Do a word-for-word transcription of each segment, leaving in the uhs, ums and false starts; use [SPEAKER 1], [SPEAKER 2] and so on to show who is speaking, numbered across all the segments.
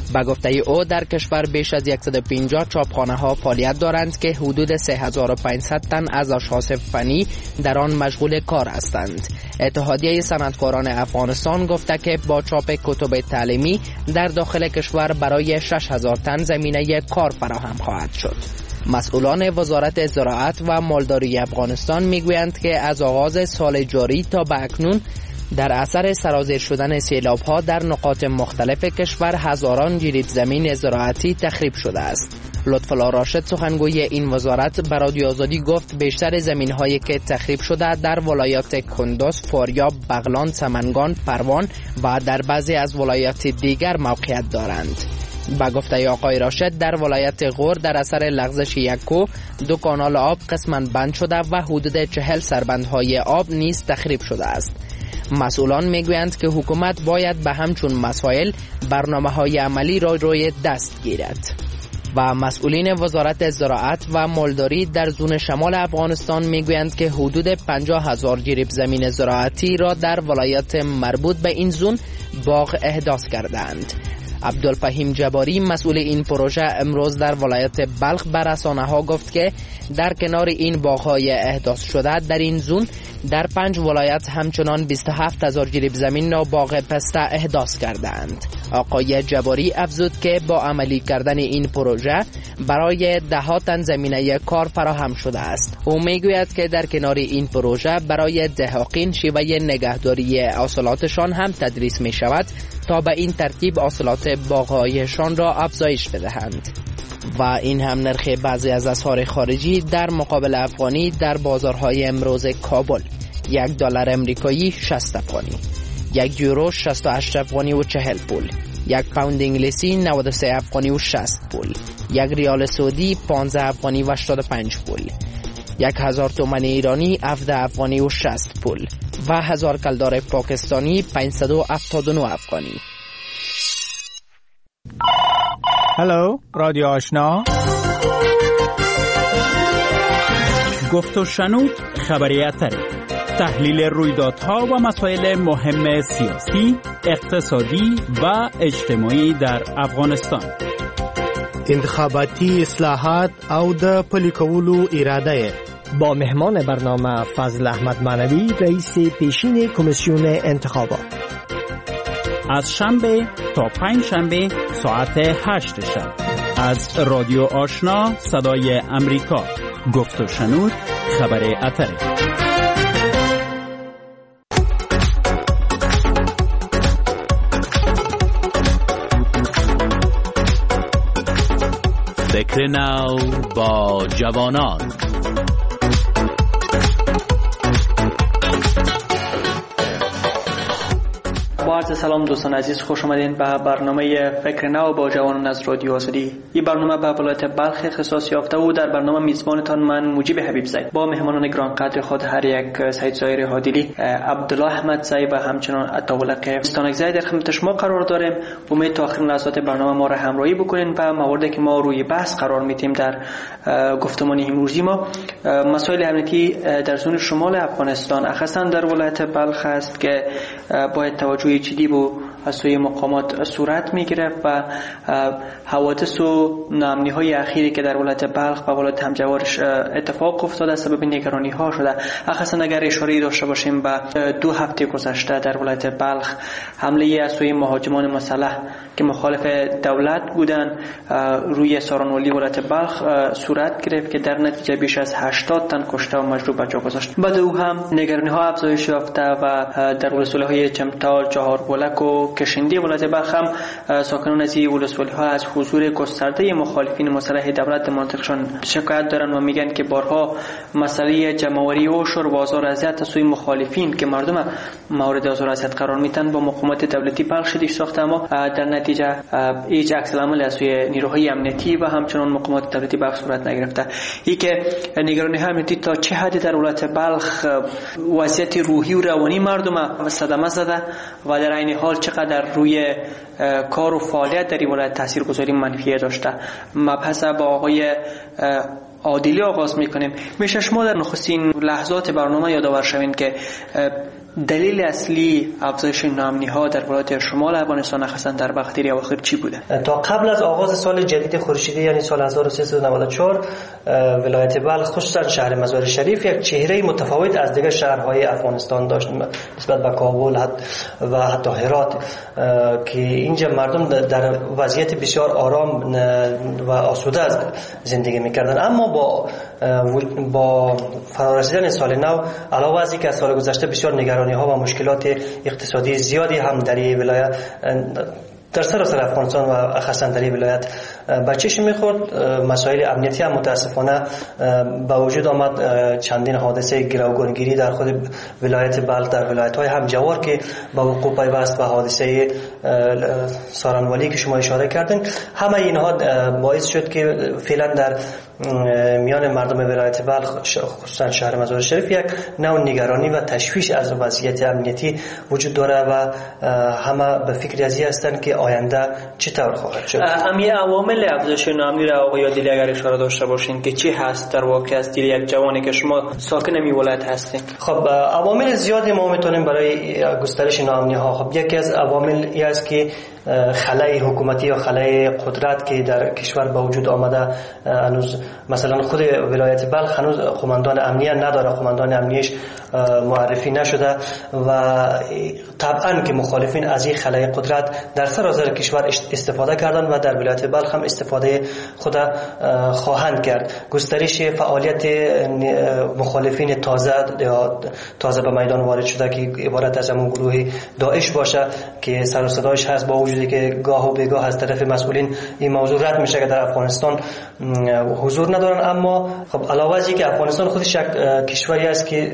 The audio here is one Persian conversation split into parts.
[SPEAKER 1] با گفته او در کشور بیش از صد و پنجاه چاپخانه ها فعالیت دارند که حدود سه هزار و پانصد تن از اشخاص فنی در آن مشغول کار هستند. اتحادیه صنعتکاران افغانستان گفته که با چاپ کتب تعلیمی در داخل کشور برای شش هزار تن زمینه کار فراهم خواهد شد. مسئولان وزارت زراعت و مالداری افغانستان میگویند که از آغاز سال جاری تا به اکنون در اثر سرازیر شدن سیلاب‌ها در نقاط مختلف کشور هزاران جریب زمین زراعتی تخریب شده است. لطف‌الله راشد سخنگوی این وزارت به رادیو آزادی گفت بیشتر زمین‌هایی که تخریب شده در ولایات کندوز، فاریاب، بغلان، سمنگان، پروان و در بعضی از ولایات دیگر موقعیت دارند. با گفته آقای راشد در ولایت غور در اثر لغزش یک کوه دو کانال آب قسماً بند شده و حدود چهل سربندهای آب نیز تخریب شده است. مسئولان میگویند که حکومت باید به همچون مسائل برنامه‌های عملی را روی دست گیرد. و مسئولین وزارت زراعت و مالداری در زون شمال افغانستان میگویند که حدود پنجاه هزار جریب زمین زراعتی را در ولایات مربوط به این زون باغ احداث کردند. عبدالفهیم جباری مسئول این پروژه امروز در ولایت بلخ به رسانه‌ها گفت که در کنار این باغ‌های احداث شده در این زون در پنج ولایت همچنان بیست و هفت هزار جریب زمین را باغ پسته احداث کردند. آقای جباری افزود که با عملی کردن این پروژه برای ده ها تن زمینه کار فراهم شده است. او میگوید که در کنار این پروژه برای دهقان شیوه نگهداری حاصلاتشان هم تدریس می شود تا به این ترتیب حاصلات باغ‌هایشان را افزایش بدهند. و این هم نرخ بعضی از اسعار خارجی در مقابل افغانی در بازارهای امروز کابل: یک دلار امریکایی شصت افغانی، یک یورو شصت و هشت افغانی و چهل پول، یک پوند انگلیسی نود و سه افغانی و شصت پول، یک ریال سعودی پانزده افغانی و هشتاد و پنج پول، یک هزار تومان ایرانی هفده افغانی و شصت پول و هزار کلدار پاکستانی پانصد و هفتاد و نه افغانی.
[SPEAKER 2] هلو رادیو آشنا، گفت و شنود خبریت، تحلیل رویدادها و مسائل مهم سیاسی، اقتصادی و اجتماعی در افغانستان،
[SPEAKER 3] انتخاباتی اصلاحات او د پلي کولو اراده.
[SPEAKER 4] با مهمان برنامه فضل احمد معنوی، رئیس پیشین کمیسیون انتخابات،
[SPEAKER 2] از شنبه تا پنج شنبه ساعت هشت شب از رادیو آشنا صدای امریکا. گفت و شنود خبر اتره.
[SPEAKER 5] فکر نو با جوانان.
[SPEAKER 6] با عرض سلام دوستان عزیز، خوش آمدین به برنامه فکر نو با جوانان از رادیو آزادی. این برنامه به ولایت بلخ اختصاص یافته و در برنامه میزبانتان من مجیب حبیب زی با مهمانان گرانقدر خود، هر یک سید زایر هادلی، عبدالله احمد زی و همچنان عطاولق استانک زی در خدمت شما قرار داریم. امید تا آخرین لحظات برنامه ما را همراهی بکنین و مواردی که ما روی بحث قرار میدیم در گفتمان امروزی ما مسائل امنیتی در زون شمال افغانستان، اخصا در ولایت بلخ است که باید توجه جدی و از سوی مقامات صورت میگیره و حوادث و ناامنی های اخیری که در ولایت بلخ و ولایت همجوارش اتفاق افتاده سبب نگرانی ها شده. اخصا اگر اشاره داشته باشیم به دو هفته گذشته در ولایت بلخ حمله از سوی مهاجمان مسلح که مخالف دولت بودن روی سارانولی ولایت بلخ صورت گرفت که در نتیجه بیش از هشتاد تن کشته و مجروح به جا گذاشت. بعد او هم نگرانی ها افزایش یافته و در ولسوالی های چمتال، چهاربلک و کشندی ولایت بلخ هم ساکنان از این ولسوالی ها از حضور گسترده مخالفین مسلح دولت مناطقشان شکایت دارن و میگن که بارها مسئله جمع‌آوری و شور و آزار و اذیت از سوی مخالفین که مردم مورد آزار و اذیت قرار میدن با مقامات دولتی بلخ شدید ساخته، اما در نتیجه هیچ عکس العمل از سوی نیروهای امنیتی و همچنان مقامات دولتی بلخ صورت نگرفته. این که نگرانی های امنیتی تا چه حدی در ولایت بلخ وضعیت روحی و روانی مردم صدمه زده و در عین حال چقدر روی کار و فعالیت در این ولایت تاثیرگذاری منفی داشته. مبحث با آقای عادلی آغاز میکنیم. میشه شما در نخستین لحظات برنامه یادآور شوین که دلیل اصلی افزایش ناامنی‌ها در ولایت شمال افغانستان خاصه در وقتی اواخر چی بوده؟
[SPEAKER 7] تا قبل از آغاز سال جدید خورشیدی یعنی سال هزار و سیصد و نود و چهار ولایت بلخ خصوصا شهر مزار شریف یک چهره متفاوت از دیگر شهرهای افغانستان داشت نسبت به کابل و حتی هرات که اینجا مردم در وضعیت بسیار آرام و آسوده زندگی می‌کردند. اما با با فرارسیدن سال نو علاوه از اینکه از سال گذشته بسیار نگرانی‌ها و مشکلات اقتصادی زیادی هم در این ولایت در سراسر افغانستان و خاصه در این ولایت به چشم می‌خورد، مسائل امنیتی هم متاسفانه به وجود آمد. چندین حادثه گروگانگیری در خود ولایت بلخ در ولایت‌های همجوار که به وقوع پیوست و حادثه سارنوالی که شما اشاره کردین، همه اینها باعث شد که فعلا در میان مردم ولایت بلخ خصوصا شهر مزار شریف یک نوع نگرانی و تشویش از وضعیت امنیتی وجود داره و همه به فکر ازی هستند که آینده چطور خواهد شد.
[SPEAKER 6] امی عوامل افزایش ناامنی را آقای عادلی اگر اشاره داشته باشین که چی هست در واقع از دید یک جوانی که شما ساکن می ولایت هستین؟
[SPEAKER 7] خب عوامل زیادی ما میتونیم برای گسترش ناامنی ها، خب یکی از عوامل ای است که خلای حکومتی یا خلای قدرت که در کشور به وجود آمده. هنوز مثلا خود ولایت بلخ هنوز قماندان امنیه نداره، قماندان امنیش معرفی نشده و طبعا که مخالفین از این خلای قدرت در سراسر کشور استفاده کردن و در ولایت بلخ هم استفاده خود خواهند کرد. گسترش فعالیت مخالفین تازه یا تازه به میدان وارد شده که عبارت از همون گروه داعش باشه که سر و صدایش هست، با وجودی که گاه و بیگاه از طرف مسئولین این موضوع رد میشه که در افغانستان حضور ندارن. اما خب علاوه از اینکه افغانستان خودش یک کشوری است که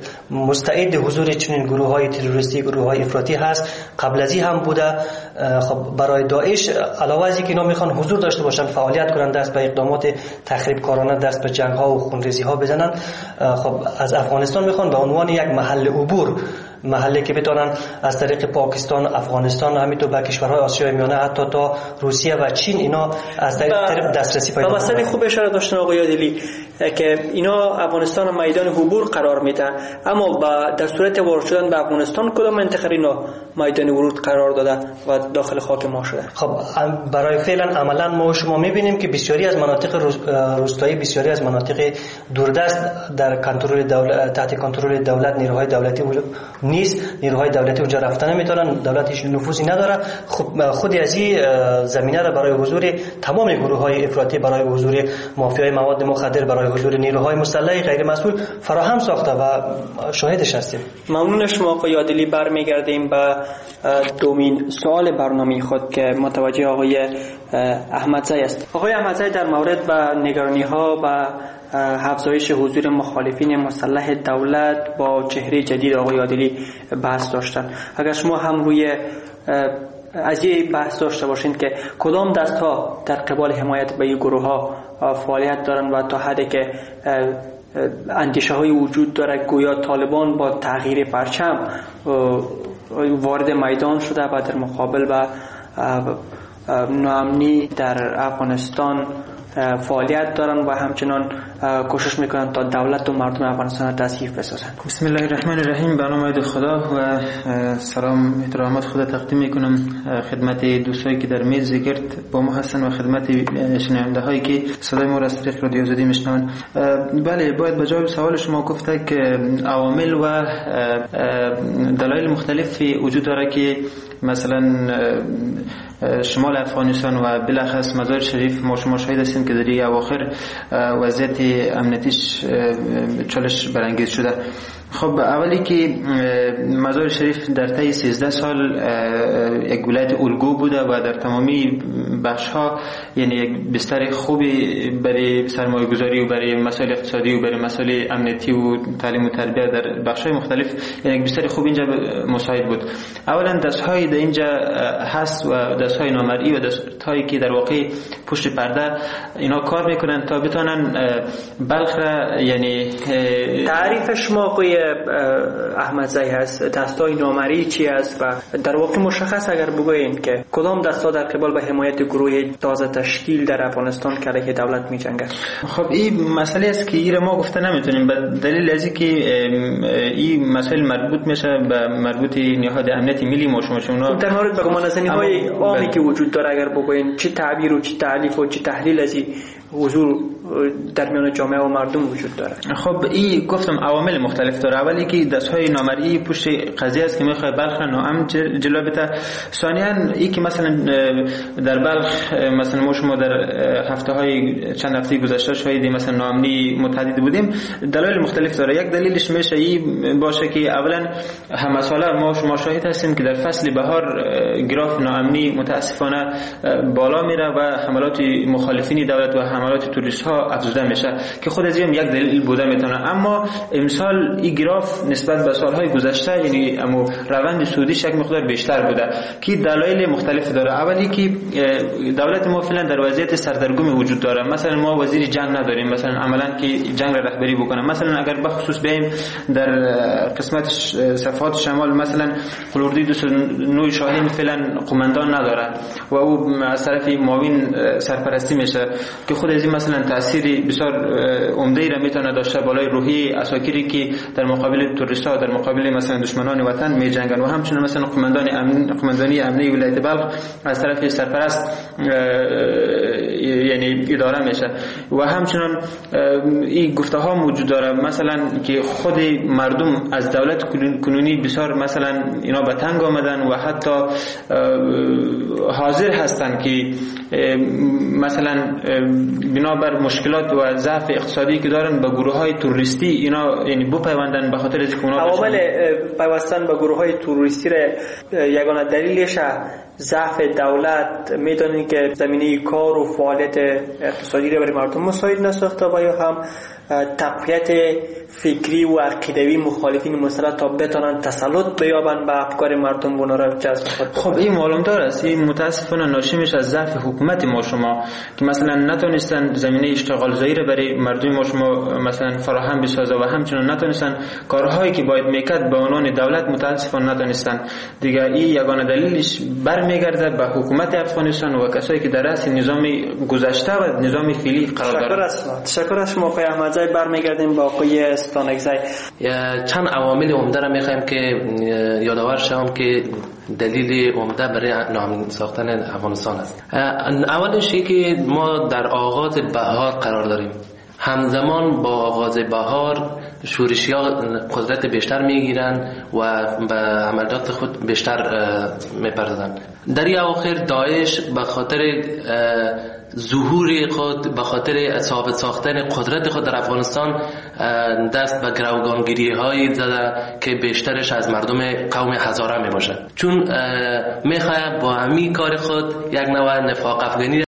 [SPEAKER 7] مستعد حضور چنین گروه‌های تروریستی، گروه‌های افراطی هست، قبل از این هم بوده. خب برای داعش علاوه از اینکه اینا میخوان حضور داشته باشن، فعالیت کنن، دست به اقدامات تخریب کارانه، دست به جنگ‌ها و خونریزی‌ها بزنن، خب از افغانستان میخوان به عنوان یک محل عبور، محلی که بتونن از طریق پاکستان، افغانستان، همینطور به کشورهای آسیای میانه حتی تا روسیه و چین اینا از طریق دسترسی پیدا کنن.
[SPEAKER 6] مثلا خوب اشاره داشتن آقای عادلی که اینا افغانستان میدان عبور قرار میدن، اما با در صورت وارد شدن به افغانستان کدام منطقه اینا میدان ورود قرار داده و داخل خاک ما شده؟
[SPEAKER 7] خب برای فعلا عملا ما شما میبینیم که بسیاری از مناطق روستایی، بسیاری از مناطق دوردست در کنترل دولت، تحت کنترل دولت، نیروهای دولتی نیست. نیروهای دولتی اونجا رفتن نمیتونن، دولتش نفوذی نداره. خب خودی از این زمینه را برای حضور تمام گروه‌های افراطی، برای حضور مافیای مواد مخدر، برای حضور نیروهای مسلح غیر مسئول فراهم ساخته و شاهدش هستیم.
[SPEAKER 6] ممنون شما آقای عادلی. برمیگردیم به دومین سوال برنامه خود که متوجه آقای احمدزی است. آقای احمدزی در مورد به نگرانی‌ها و افزایش حضور مخالفین مسلح دولت با چهره جدید آقای عادلی بحث داشتن، اگر شما هم روی از این بحث داشته باشین که کدام دست‌ها در قبال حمایت به این گروه‌ها فعالیت دارن و تا حدی که اندیشه های وجود داره گویا طالبان با تغییر پرچم وارد میدان شده و در مقابل با ناامنی در افغانستان فعالیت دارن و همچنان کوشش میکنن تا دولت و مردم افغانستان را تضعیف بسازن.
[SPEAKER 8] بسم الله الرحمن الرحیم. به نام خدا و سلام احترامات خدا تقدیم میکنم خدمت دوستایی که در میز ذکر با ما هستن و خدمت شنونده هایی که صدای ما را از طریق رادیو آزادی میشنون. بله، باید به جواب سوال شما گفته که عوامل و دلایل مختلفی وجود داره که مثلا شمال افغانستان و بالاخص مزار شریف ما شما شاهد هستیم که در این اواخر وضعیت امنیتیش چالش برانگیز شده. خب اولی که مزار شریف در طی سیزده سال یک ولایت الگو بوده و در تمامی بخش‌ها یعنی یک بستر خوبی برای سرمایه‌گذاری و برای مسائل اقتصادی و برای مسائل امنیتی و تعلیم و تربیت در بخش‌های مختلف یعنی یک بستر خوب اینجا مساعد بود. اولا دست‌های در اینجا هست و دست‌های نامرئی و دست‌هایی که در واقع پشت پرده اینا کار میکنن تا بتونن بلخ را یعنی
[SPEAKER 6] تعریف شما آقای احمدزی هست، دستای نامری چی است و در واقع مشخص اگر بگوییم که کدام دستا در قبال به حمایت گروه تازه تشکیل در افغانستان که علیه دولت می‌جنگند؟
[SPEAKER 8] خب این مسئله است که این ما گفته نمیتونیم به دلیل از اینکه این مسائل مربوط میشه به مربوط نهاد امنیت ملی ما شما شما
[SPEAKER 6] در مورد به گمانه‌زنی‌های عامی که وجود داره اگر بگوییم چه تعبیر و چه تعریف و چه تحلیل از این حضور در میان جامعه و مردم وجود داره؟
[SPEAKER 8] خب این گفتم عوامل مختلف داره. اولی که دستهای نامرئی پشت قضیه است که میخواد بلخ ناام جلو بده. ثانیاً این که مثلا در بلخ مثلا ما شما در هفته های چند هفته گذشته شاهد مثلا ناامنی متعدد بودیم. دلایل مختلف داره. یک دلیلش میشه این باشه که اولا همه ساله ما شما شاهد هستیم که در فصل بهار گراف ناامنی متاسفانه بالا میره و حملات مخالفین دولت و حملات توریست ها افزوده میشه که خود از این یک دلیل بوده میتونه. اما امسال این گراف نسبت به سالهای گذشته یعنی امو روند سودیش یک مقدار بیشتر بوده که دلایل مختلف داره. اولی که دولت ما فعلا در وضعیت سردرگم وجود داره. مثلا ما وزیر جنگ نداریم مثلا عملا که جنگ را رهبری بکنه. مثلا اگر به خصوص بیم در قسمت صفحات شمال مثلا قلوردی دوست نوی شاهین فعلا قماندان نداره و او از طرف معاون سرپرستی میشه که خود از این مثلا تأثیری بسیار عمده ای را میتونه داشته بالای روحی اساکیری که در مقابل توریستا در مقابل مثلا دشمنان وطن میجنگن. و همچنین مثلا قماندان امن قماندانی امنی ولایت بلخ از طرف سرپرست یعنی اداره میشه. و همچنین این گفته ها موجود داره مثلا که خود مردم از دولت کنونی بسیار مثلا اینا به تنگ آمدن و حتی حاضر هستن که مثلا بنابر مشکلات و ضعف اقتصادی که دارن به گروه‌های تروریستی اینا یعنی بپیوندن به خاطر از اینکه
[SPEAKER 6] عوامل پیوستن به گروه‌های تروریستی را یگانه دلیلش ضعف دولت میدونین که زمینه کار و فعالیت اقتصادی را برای مردم مساعد نساخته و یا هم تقویت فکری و عقیدوی مخالفین مسلح تا بتونن تسلط بیابن به افکار مردم و اونا را جذب خود.
[SPEAKER 8] خب این معلوم داره است. این متاسفانه ناشی میشه از ضعف حکومت ما شما که مثلا نتونستن زمینه اشتغال زایی را برای مردم ما شما مثلا فراهم بسازه و همچنین نتونستن کارهایی که باید میکرد به عنوان دولت متاسفانه نتونستن. دیگه این یگانه دلیلش برمیگرده به حکومت افغانستان و کسایی که در رأس نظام گذشته و نظام فعلی قرار دارند.
[SPEAKER 6] تشکر از شما آقای احمدزی. برمیگردیم با آقای استانکزی.
[SPEAKER 9] چند عوامل عمده را میخوایم که یادآور شوم که دلیل عمده برای ناامن ساختن افغانستان است. اولش این که ما در آغاز بهار قرار داریم. همزمان با آغاز بهار شورشی‌ها قدرت بیشتر میگیرن و به عملیات خود بیشتر میپردازند. در این اواخر داعش به خاطر ظهور خود به خاطر ثابت ساختن قدرت خود در افغانستان دست به گروگانگیری هایی زده که بیشترش از مردم قوم هزاره می باشه، چون میخواد با همین کار خود یک نوع نفاق افغانی